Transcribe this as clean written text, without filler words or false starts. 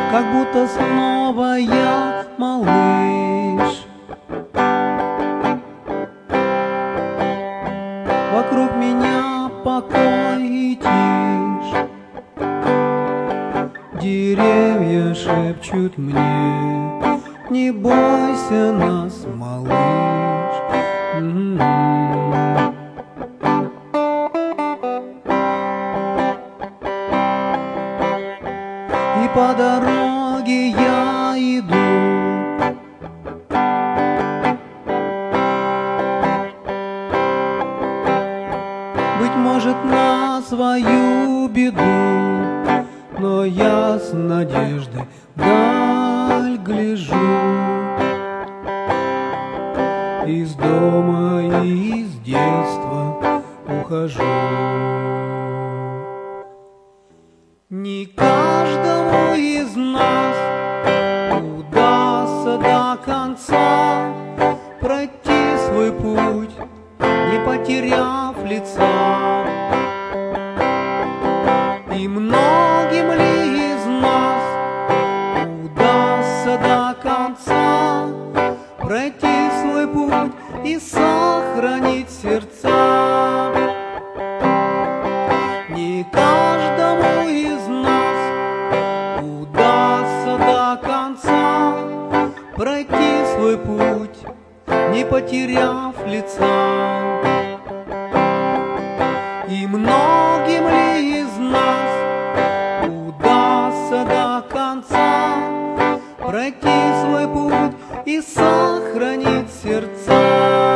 как будто снова я малыш. Вокруг меня покой и тишь, деревья шепчут мне: не бойся нас, малыш. И по дороге я иду, быть может, на свою беду, но я с надеждой вдаль гляжу. Из дома и из детства ухожу. Не каждому из нас удастся до конца пройти свой путь, не потеряв лица. И многим ли из нас удастся до конца пройти свой путь и сохранить сердца? Не каждому из нас удастся до конца пройти свой путь, не потеряв лица. И многим ли из нас удастся до конца пройти свой путь и сохранить сердца?